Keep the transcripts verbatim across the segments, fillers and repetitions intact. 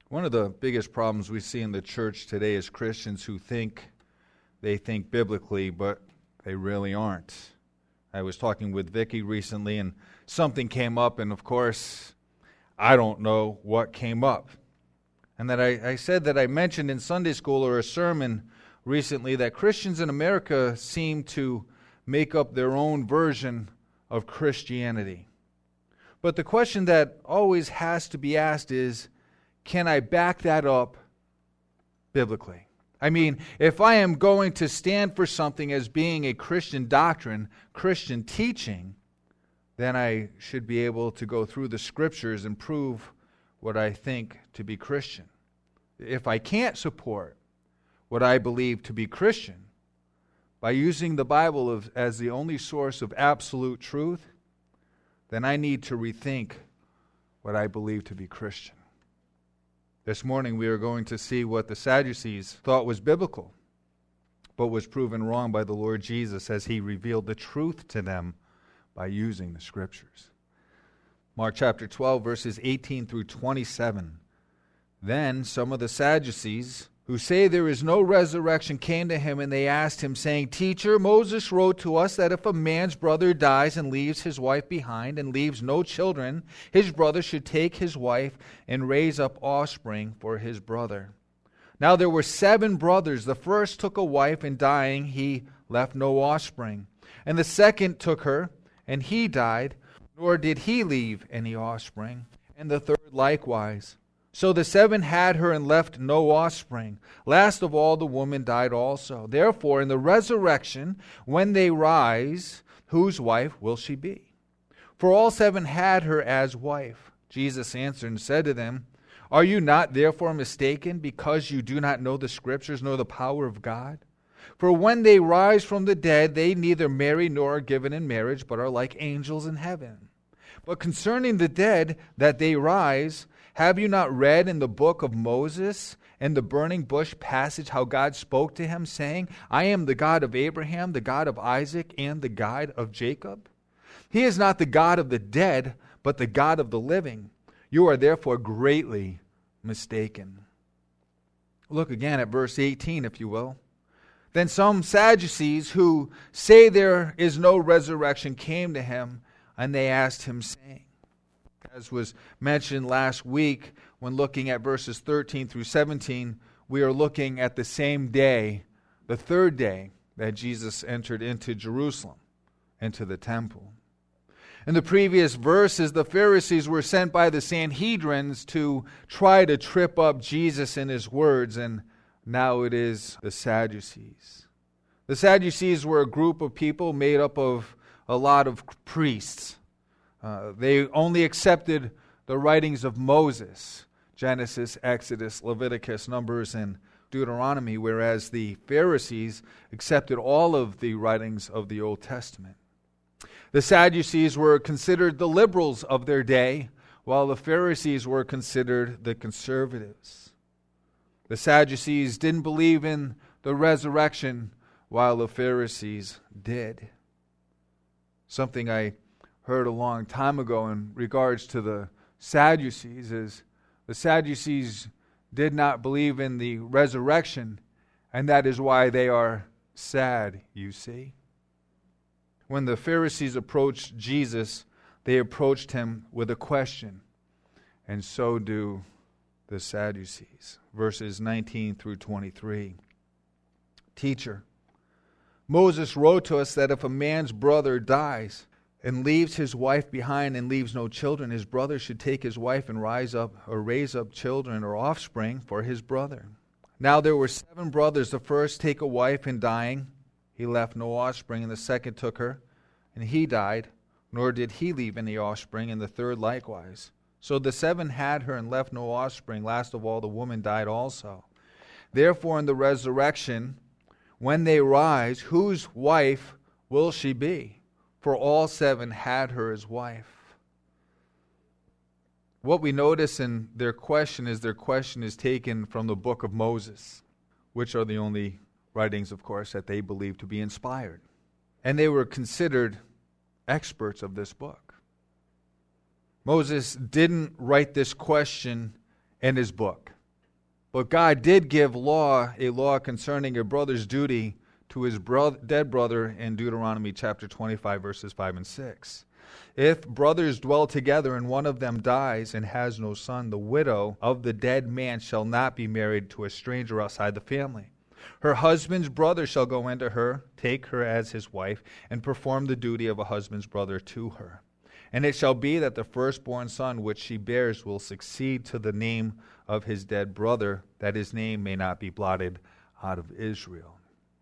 One of the biggest problems we see in the church today is Christians who think they think biblically, but they really aren't. I was talking with Vicki recently, and something came up, and of course, I don't know what came up. And that I, I said that I mentioned in Sunday school or a sermon recently that Christians in America seem to make up their own version of Christianity. But the question that always has to be asked is, can I back that up biblically? I mean, if I am going to stand for something as being a Christian doctrine, Christian teaching, then I should be able to go through the Scriptures and prove what I think to be Christian. If I can't support what I believe to be Christian by using the Bible of, as the only source of absolute truth, then I need to rethink what I believe to be Christian. This morning we are going to see what the Sadducees thought was biblical, but was proven wrong by the Lord Jesus as He revealed the truth to them by using the Scriptures. Mark chapter twelve, verses eighteen through twenty-seven. Then some of the Sadducees, who say there is no resurrection, came to him, and they asked him, saying, Teacher, Moses wrote to us that if a man's brother dies and leaves his wife behind and leaves no children, his brother should take his wife and raise up offspring for his brother. Now there were seven brothers. The first took a wife, and dying he left no offspring. And the second took her, and he died, nor did he leave any offspring. And the third likewise. So the seven had her and left no offspring. Last of all, the woman died also. Therefore, in the resurrection, when they rise, whose wife will she be? For all seven had her as wife. Jesus answered and said to them, Are you not therefore mistaken, because you do not know the Scriptures nor the power of God? For when they rise from the dead, they neither marry nor are given in marriage, but are like angels in heaven. But concerning the dead, that they rise, have you not read in the book of Moses and the burning bush passage how God spoke to him, saying, I am the God of Abraham, the God of Isaac, and the God of Jacob? He is not the God of the dead, but the God of the living. You are therefore greatly mistaken. Look again at verse eighteen, if you will. Then some Sadducees who say there is no resurrection came to him, and they asked him, saying, as was mentioned last week when looking at verses thirteen through seventeen, we are looking at the same day, the third day that Jesus entered into Jerusalem, into the temple. In the previous verses, the Pharisees were sent by the Sanhedrins to try to trip up Jesus in his words, and now it is the Sadducees. The Sadducees were a group of people made up of a lot of priests. Uh, they only accepted the writings of Moses, Genesis, Exodus, Leviticus, Numbers, and Deuteronomy, whereas the Pharisees accepted all of the writings of the Old Testament. The Sadducees were considered the liberals of their day, while the Pharisees were considered the conservatives. The Sadducees didn't believe in the resurrection, while the Pharisees did. Something I heard a long time ago in regards to the Sadducees is the Sadducees did not believe in the resurrection, and that is why they are sad, you see. When the Pharisees approached Jesus, they approached him with a question, and so do the Sadducees. Verses nineteen through twenty-three. Teacher, Moses wrote to us that if a man's brother dies and leaves his wife behind and leaves no children, his brother should take his wife and rise up or raise up children or offspring for his brother. Now there were seven brothers. The first take a wife, and dying, he left no offspring, and the second took her, and he died, nor did he leave any offspring, and the third likewise. So the seven had her and left no offspring. Last of all, the woman died also. Therefore, in the resurrection, when they rise, whose wife will she be? For all seven had her as wife. What we notice in their question is their question is taken from the book of Moses, which are the only writings, of course, that they believe to be inspired. And they were considered experts of this book. Moses didn't write this question in his book. But God did give law, a law concerning a brother's duty to his bro- dead brother in Deuteronomy chapter twenty-five, verses five and six. If brothers dwell together and one of them dies and has no son, the widow of the dead man shall not be married to a stranger outside the family. Her husband's brother shall go into her, take her as his wife, and perform the duty of a husband's brother to her. And it shall be that the firstborn son which she bears will succeed to the name of his dead brother, that his name may not be blotted out of Israel.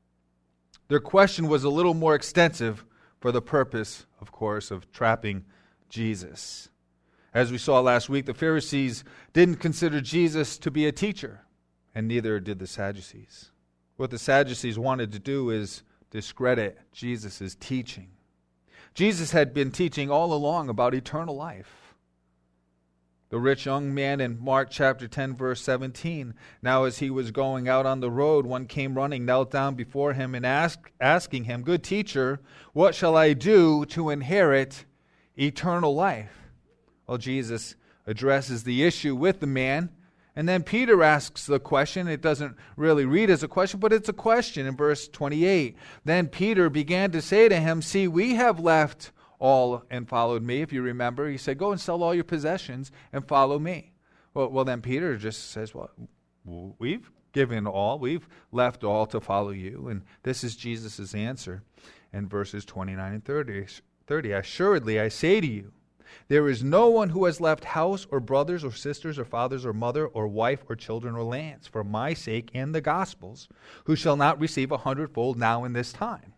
Their question was a little more extensive for the purpose, of course, of trapping Jesus. As we saw last week, the Pharisees didn't consider Jesus to be a teacher, and neither did the Sadducees. What the Sadducees wanted to do is discredit Jesus' teaching. Jesus had been teaching all along about eternal life. The rich young man in Mark chapter ten, verse seventeen, now as he was going out on the road, one came running, knelt down before him and asked, asking him, "Good teacher, what shall I do to inherit eternal life?" Well, Jesus addresses the issue with the man, and then Peter asks the question. It doesn't really read as a question, but it's a question in verse twenty-eight. Then Peter began to say to him, "See, we have left all and followed me." If you remember, he said, "Go and sell all your possessions and follow me." Well, well, then Peter just says, "Well, we've given all. We've left all to follow you." And this is Jesus' answer in verses twenty-nine and thirty. thirty. "Assuredly, I say to you, there is no one who has left house or brothers or sisters or fathers or mother or wife or children or lands for my sake and the gospel's, who shall not receive a hundredfold now in this time.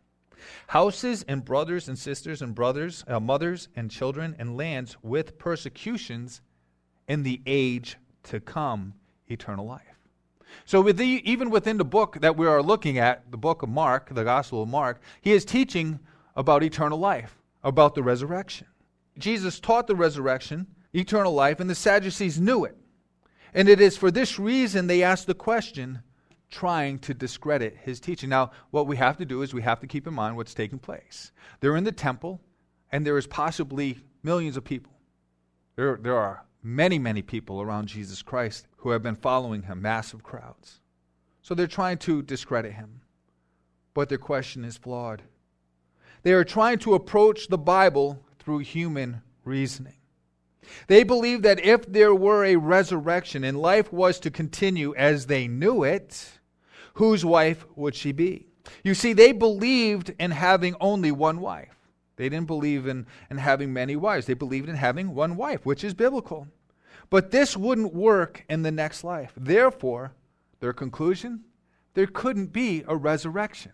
Houses and brothers and sisters and brothers, uh, mothers and children and lands with persecutions in the age to come, eternal life." So with the, even within the book that we are looking at, the book of Mark, the Gospel of Mark, he is teaching about eternal life, about the resurrection. Jesus taught the resurrection, eternal life, and the Sadducees knew it. And it is for this reason they asked the question, trying to discredit his teaching. Now, what we have to do is we have to keep in mind what's taking place. They're in the temple, and there is possibly millions of people. There, there are many, many people around Jesus Christ who have been following him, massive crowds. So they're trying to discredit him. But their question is flawed. They are trying to approach the Bible through human reasoning. They believe that if there were a resurrection and life was to continue as they knew it, whose wife would she be? You see, they believed in having only one wife. They didn't believe in, in having many wives. They believed in having one wife, which is biblical. But this wouldn't work in the next life. Therefore, their conclusion, there couldn't be a resurrection.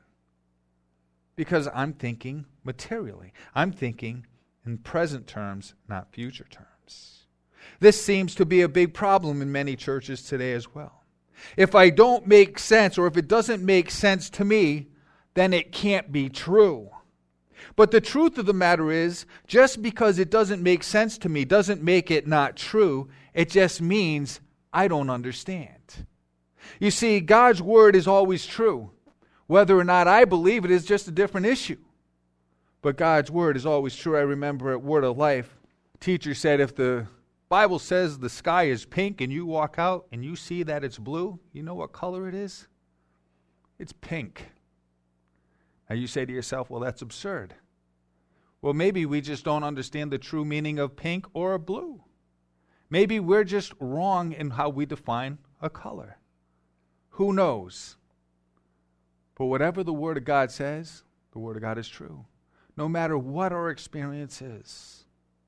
Because I'm thinking materially. I'm thinking in present terms, not future terms. This seems to be a big problem in many churches today as well. If I don't make sense, or if it doesn't make sense to me, then it can't be true. But the truth of the matter is, just because it doesn't make sense to me doesn't make it not true. It just means I don't understand. You see, God's word is always true. Whether or not I believe it is just a different issue. But God's word is always true. I remember at Word of Life, teacher said if the Bible says the sky is pink and you walk out and you see that it's blue, you know what color it is? It's pink. Now you say to yourself, well, that's absurd. Well, maybe we just don't understand the true meaning of pink or blue. Maybe we're just wrong in how we define a color. Who knows? But whatever the Word of God says, the Word of God is true. No matter what our experience is.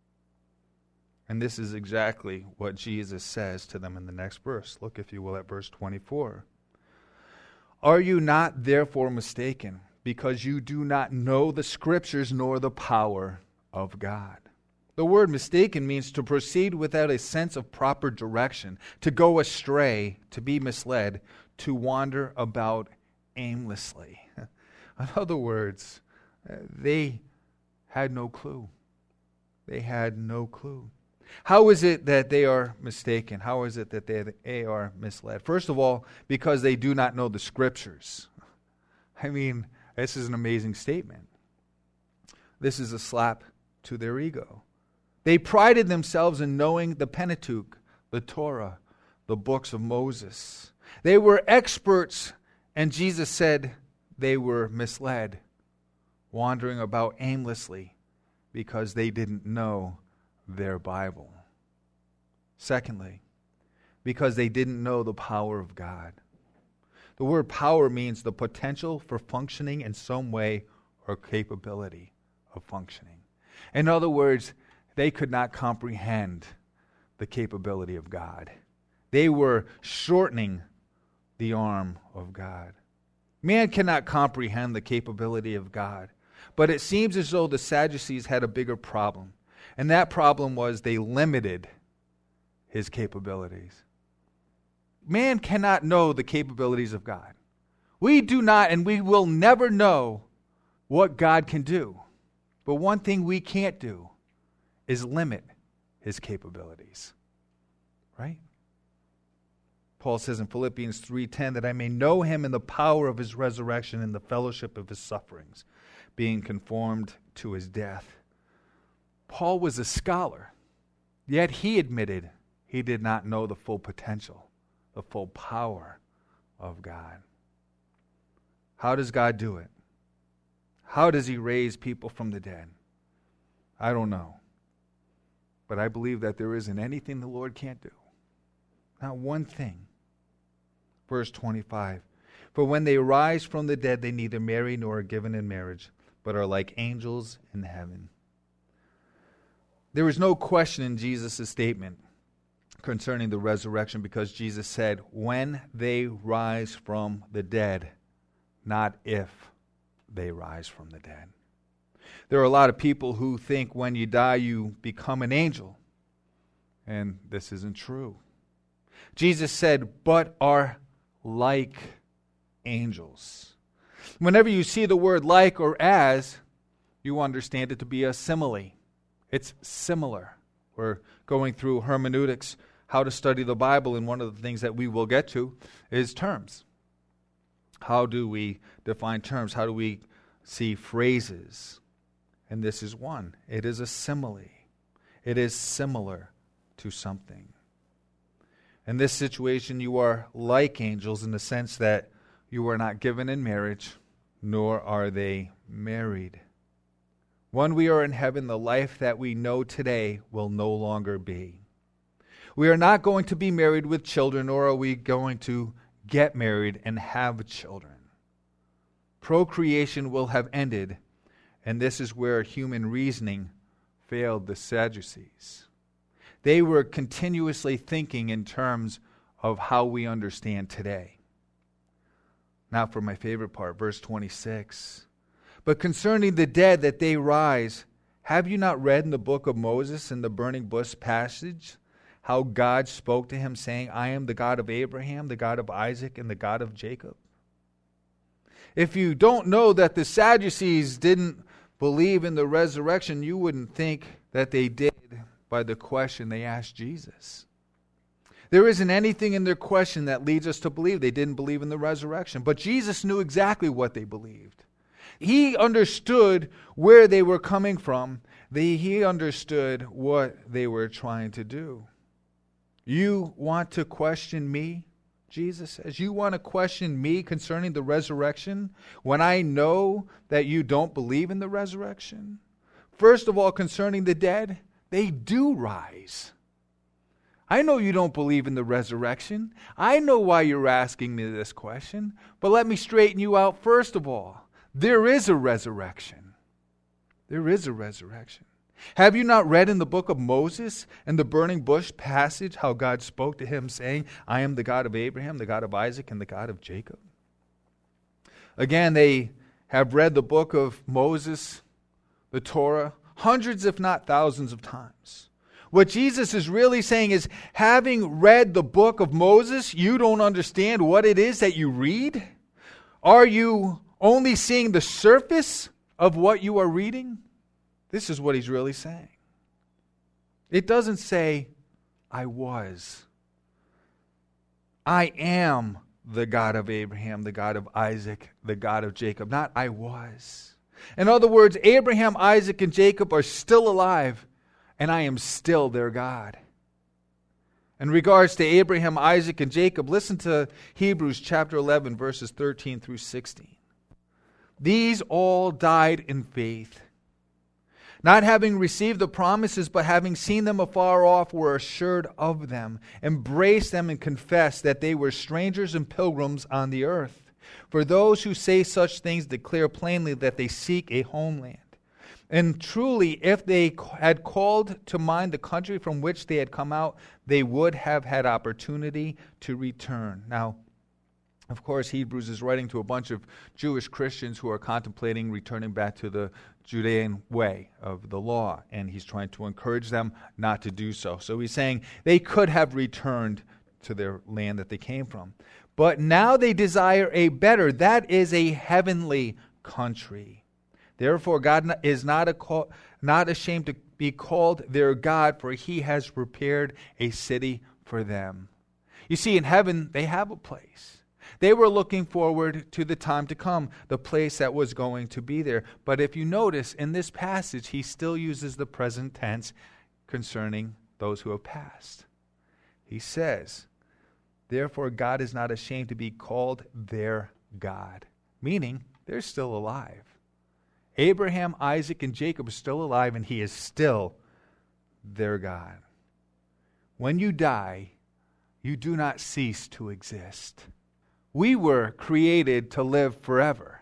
And this is exactly what Jesus says to them in the next verse. Look, if you will, at verse twenty-four. "Are you not therefore mistaken, because you do not know the Scriptures nor the power of God?" The word mistaken means to proceed without a sense of proper direction, to go astray, to be misled, to wander about aimlessly. In other words, they had no clue. They had no clue. How is it that they are mistaken? How is it that they, they are misled? First of all, because they do not know the Scriptures. I mean, this is an amazing statement. This is a slap to their ego. They prided themselves in knowing the Pentateuch, the Torah, the books of Moses. They were experts, and Jesus said they were misled, wandering about aimlessly because they didn't know their Bible. Secondly, because they didn't know the power of God. The word power means the potential for functioning in some way or capability of functioning. In other words, they could not comprehend the capability of God. They were shortening the arm of God. Man cannot comprehend the capability of God, but it seems as though the Sadducees had a bigger problem, and that problem was they limited his capabilities. Man cannot know the capabilities of God. We do not, and we will never know what God can do. But one thing we can't do is limit his capabilities. Right? Paul says in Philippians three ten that I may know him in the power of his resurrection and the fellowship of his sufferings, being conformed to his death. Paul was a scholar, yet he admitted he did not know the full potential, the full power of God. How does God do it? How does he raise people from the dead? I don't know. But I believe that there isn't anything the Lord can't do. Not one thing. Verse twenty-five. For when they rise from the dead, they neither marry nor are given in marriage, but are like angels in heaven. There is no question in Jesus' statement concerning the resurrection, because Jesus said, when they rise from the dead, not if they rise from the dead. There are a lot of people who think when you die you become an angel, and this isn't true. Jesus said, but are like angels. Whenever you see the word like or as, you understand it to be a simile. It's similar. We're going through hermeneutics, how to study the Bible, and one of the things that we will get to is terms. How do we define terms? How do we see phrases? And this is one. It is a simile. It is similar to something. In this situation, you are like angels in the sense that you are not given in marriage, nor are they married. When we are in heaven, the life that we know today will no longer be. We are not going to be married with children, nor are we going to get married and have children. Procreation will have ended, and this is where human reasoning failed the Sadducees. They were continuously thinking in terms of how we understand today. Now for my favorite part, verse twenty-six. But concerning the dead that they rise, have you not read in the book of Moses in the burning bush passage how God spoke to him saying, I am the God of Abraham, the God of Isaac, and the God of Jacob? If you don't know that the Sadducees didn't believe in the resurrection, you wouldn't think that they did by the question they asked Jesus. There isn't anything in their question that leads us to believe they didn't believe in the resurrection. But Jesus knew exactly what they believed. He understood where they were coming from. They, he understood what they were trying to do. You want to question me? Jesus says, you want to question me concerning the resurrection when I know that you don't believe in the resurrection? First of all, concerning the dead, they do rise. I know you don't believe in the resurrection. I know why you're asking me this question, but let me straighten you out first of all. There is a resurrection. There is a resurrection. Have you not read in the book of Moses and the burning bush passage how God spoke to him saying, I am the God of Abraham, the God of Isaac, and the God of Jacob? Again, they have read the book of Moses, the Torah, hundreds if not thousands of times. What Jesus is really saying is, having read the book of Moses, you don't understand what it is that you read? Are you only seeing the surface of what you are reading? This is what he's really saying. It doesn't say, I was. I am the God of Abraham, the God of Isaac, the God of Jacob. Not I was. In other words, Abraham, Isaac, and Jacob are still alive, and I am still their God. In regards to Abraham, Isaac, and Jacob, listen to Hebrews chapter eleven, verses thirteen through sixteen. These all died in faith, not having received the promises, but having seen them afar off, were assured of them, embraced them, and confessed that they were strangers and pilgrims on the earth. For those who say such things declare plainly that they seek a homeland. And truly, if they had called to mind the country from which they had come out, they would have had opportunity to return. Now, of course, Hebrews is writing to a bunch of Jewish Christians who are contemplating returning back to the Judean way of the law, and he's trying to encourage them not to do so. So he's saying they could have returned to their land that they came from. But now they desire a better, that is a heavenly country. Therefore, God is not, a, not ashamed to be called their God, for he has prepared a city for them. You see, in heaven, they have a place. They were looking forward to the time to come, the place that was going to be there. But if you notice, in this passage, he still uses the present tense concerning those who have passed. He says, therefore, God is not ashamed to be called their God, meaning they're still alive. Abraham, Isaac, and Jacob are still alive, and he is still their God. When you die, you do not cease to exist. We were created to live forever.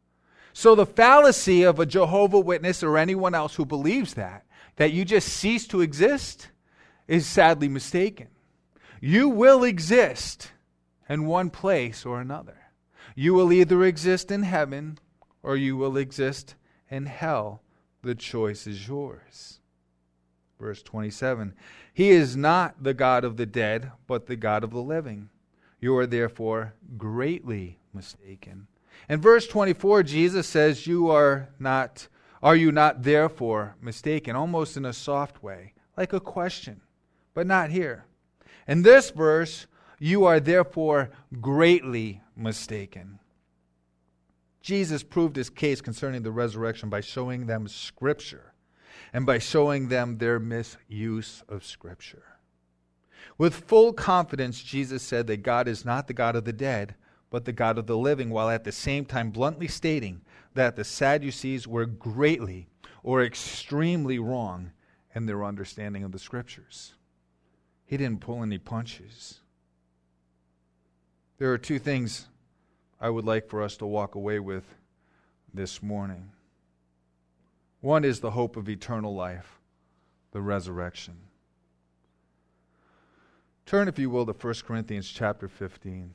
So the fallacy of a Jehovah's Witness or anyone else who believes that, that you just cease to exist, is sadly mistaken. You will exist in one place or another. You will either exist in heaven or you will exist in hell. The choice is yours. Verse twenty-seven, he is not the God of the dead, but the God of the living. You are therefore greatly mistaken. In verse twenty-four, Jesus says, you are not, are you not therefore mistaken? Almost in a soft way, like a question, but not here. In this verse, you are therefore greatly mistaken. Jesus proved his case concerning the resurrection by showing them Scripture and by showing them their misuse of Scripture. With full confidence, Jesus said that God is not the God of the dead, but the God of the living, while at the same time bluntly stating that the Sadducees were greatly or extremely wrong in their understanding of the Scriptures. He didn't pull any punches. There are two things I would like for us to walk away with this morning. One is the hope of eternal life, the resurrection. Turn, if you will, to First Corinthians chapter fifteen.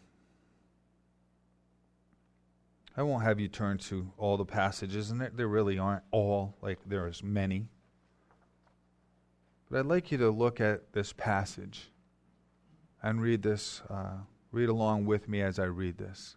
I won't have you turn to all the passages, and there, there really aren't all, like there's many. But I'd like you to look at this passage and read this, uh, read along with me as I read this.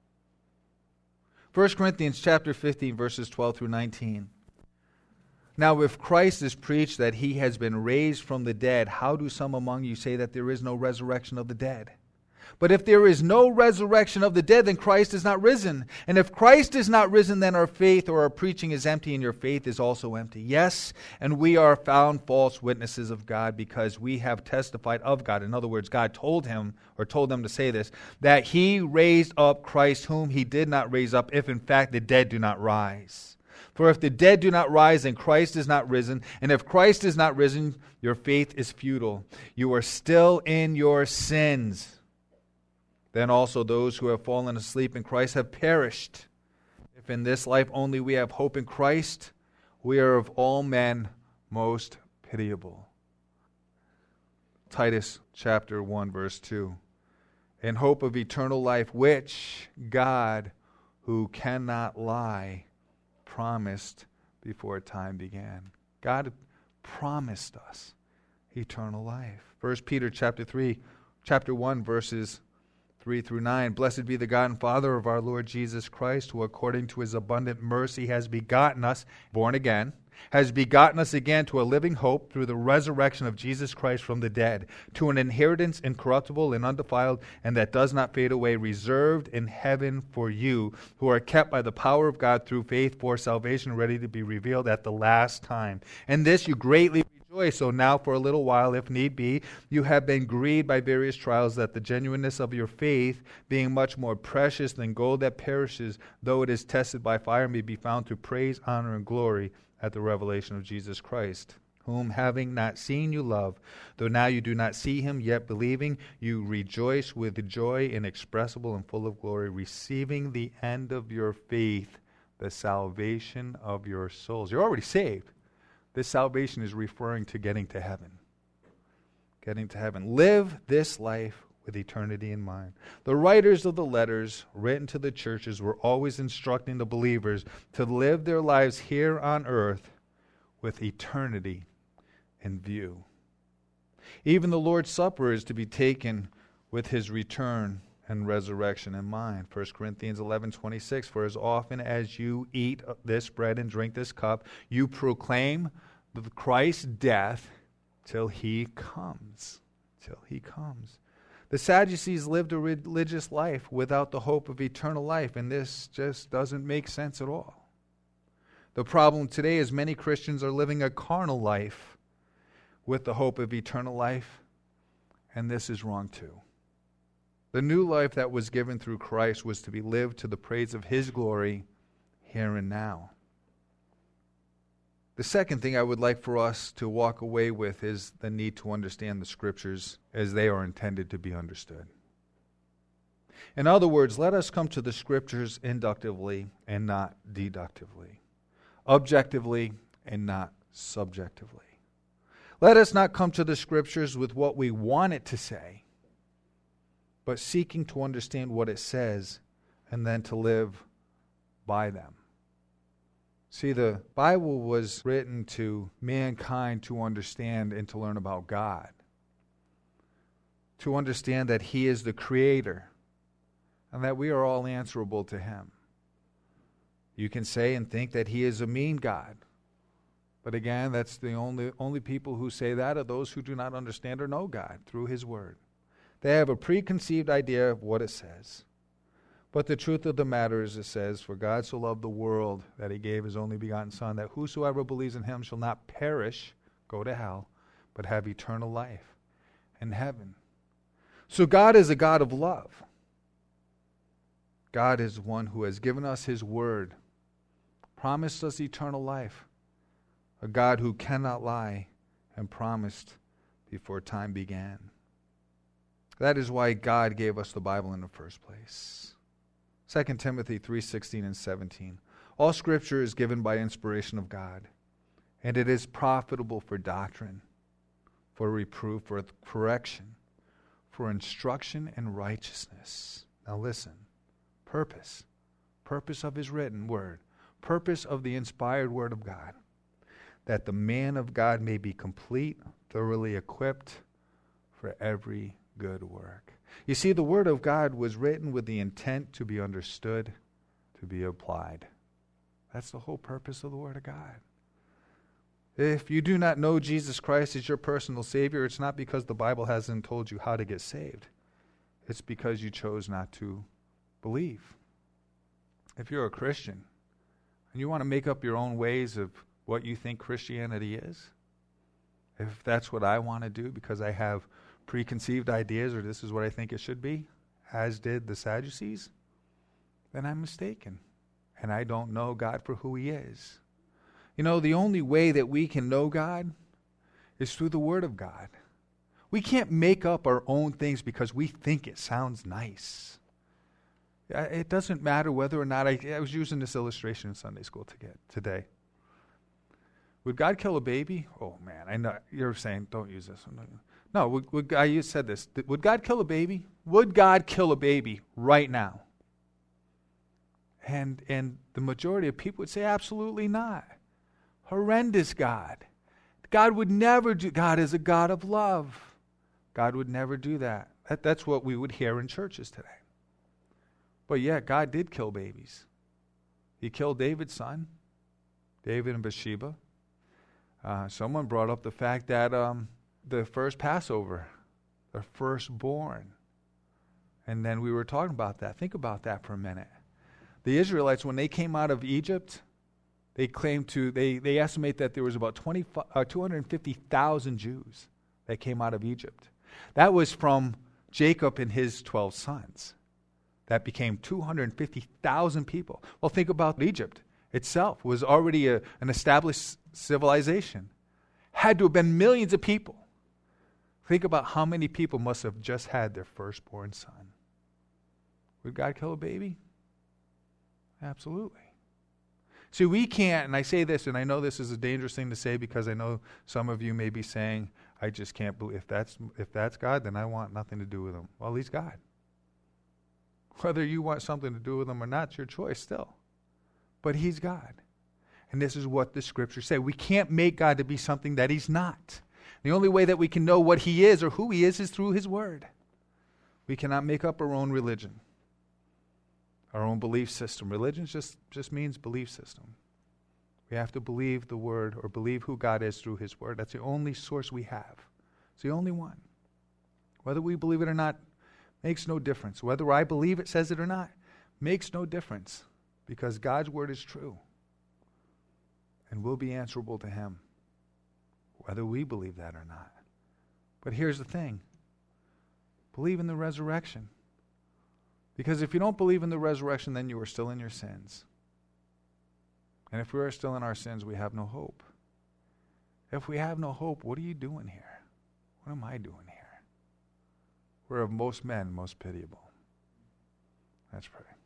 First Corinthians chapter fifteen, verses twelve through nineteen. Now, if Christ is preached that he has been raised from the dead, how do some among you say that there is no resurrection of the dead? But if there is no resurrection of the dead, then Christ is not risen. And if Christ is not risen, then our faith or our preaching is empty, and your faith is also empty. Yes, and we are found false witnesses of God, because we have testified of God. In other words, God told him, or told them to say this, that he raised up Christ, whom he did not raise up, if in fact the dead do not rise. For if the dead do not rise, then Christ is not risen. And if Christ is not risen, your faith is futile. You are still in your sins. Then also those who have fallen asleep in Christ have perished. If in this life only we have hope in Christ, we are of all men most pitiable. Titus chapter one, verse two. In hope of eternal life, which God, who cannot lie, promised before time began. God promised us eternal life. First Peter chapter three, chapter one, verses three through nine. Blessed be the God and Father of our Lord Jesus Christ, who according to his abundant mercy has begotten us, born again, has begotten us again to a living hope through the resurrection of Jesus Christ from the dead, to an inheritance incorruptible and undefiled, and that does not fade away, reserved in heaven for you, who are kept by the power of God through faith for salvation, ready to be revealed at the last time. And this you greatly rejoice, So now for a little while, if need be, you have been grieved by various trials, that the genuineness of your faith, being much more precious than gold that perishes, though it is tested by fire, may be found to praise, honor, and glory at the revelation of Jesus Christ, whom having not seen you love, though now you do not see him, yet believing, you rejoice with joy inexpressible and full of glory, receiving the end of your faith, the salvation of your souls. You're already saved. This salvation is referring to getting to heaven. Getting to heaven. Live this life with eternity in mind. The writers of the letters written to the churches were always instructing the believers to live their lives here on earth with eternity in view. Even the Lord's Supper is to be taken with his return and resurrection in mind. First Corinthians eleven twenty-six, for as often as you eat this bread and drink this cup, you proclaim Christ's death till he comes. Till he comes. The Sadducees lived a religious life without the hope of eternal life, and this just doesn't make sense at all. The problem today is many Christians are living a carnal life with the hope of eternal life, and this is wrong too. The new life that was given through Christ was to be lived to the praise of his glory here and now. The second thing I would like for us to walk away with is the need to understand the Scriptures as they are intended to be understood. In other words, let us come to the Scriptures inductively and not deductively, objectively and not subjectively. Let us not come to the Scriptures with what we want it to say, but seeking to understand what it says and then to live by them. See, the Bible was written to mankind to understand and to learn about God, to understand that he is the Creator and that we are all answerable to him. You can say and think that he is a mean God, but again, that's the only, only people who say that are those who do not understand or know God through his word. They have a preconceived idea of what it says. But the truth of the matter is, it says, for God so loved the world that he gave his only begotten Son, that whosoever believes in him shall not perish, go to hell, but have eternal life in heaven. So God is a God of love. God is one who has given us his word, promised us eternal life, a God who cannot lie, and promised before time began. That is why God gave us the Bible in the first place. Second Timothy three sixteen and seventeen. All Scripture is given by inspiration of God, and it is profitable for doctrine, for reproof, for correction, for instruction in righteousness. Now listen. Purpose. Purpose of his written word. Purpose of the inspired word of God. That the man of God may be complete, thoroughly equipped for every good work. You see, the word of God was written with the intent to be understood, to be applied. That's the whole purpose of the word of God. If you do not know Jesus Christ as your personal Savior, it's not because the Bible hasn't told you how to get saved. It's because you chose not to believe. If you're a Christian and you want to make up your own ways of what you think Christianity is, if that's what I want to do because I have preconceived ideas or this is what I think it should be, as did the Sadducees, then I'm mistaken. And I don't know God for who he is. You know, the only way that we can know God is through the Word of God. We can't make up our own things because we think it sounds nice. It doesn't matter whether or not I, I was using this illustration in Sunday school to get, today. Would God kill a baby? Oh man, I know you're saying don't use this. No, would, would God, you said this. Would God kill a baby? Would God kill a baby right now? And and the majority of people would say absolutely not. Horrendous God. God would never do. God is a God of love. God would never do that. that. That's what we would hear in churches today. But yet, God did kill babies. He killed David's son, David and Bathsheba. Uh, someone brought up the fact that um, the first Passover, the firstborn. And then we were talking about that. Think about that for a minute. The Israelites, when they came out of Egypt, They claim to, they, they estimate that there was about twenty, uh, two hundred fifty thousand Jews that came out of Egypt. That was from Jacob and his twelve sons. That became two hundred fifty thousand people. Well, think about Egypt itself. Was already a, an established civilization. Had to have been millions of people. Think about how many people must have just had their firstborn son. Would God kill a baby? Absolutely. See, we can't, and I say this, and I know this is a dangerous thing to say because I know some of you may be saying, I just can't believe, if that's, if that's God, then I want nothing to do with him. Well, he's God. Whether you want something to do with him or not, it's your choice still. But he's God. And this is what the scriptures say. We can't make God to be something that he's not. The only way that we can know what he is or who he is is through his word. We cannot make up our own religion, our own belief system. Religion just, just means belief system. We have to believe the word or believe who God is through his word. That's the only source we have. It's the only one. Whether we believe it or not makes no difference. Whether I believe it says it or not makes no difference because God's word is true and we'll be answerable to him whether we believe that or not. But here's the thing. Believe in the resurrection. Because if you don't believe in the resurrection, then you are still in your sins. And if we are still in our sins, we have no hope. If we have no hope, what are you doing here? What am I doing here? We're of most men most pitiable. Let's pray.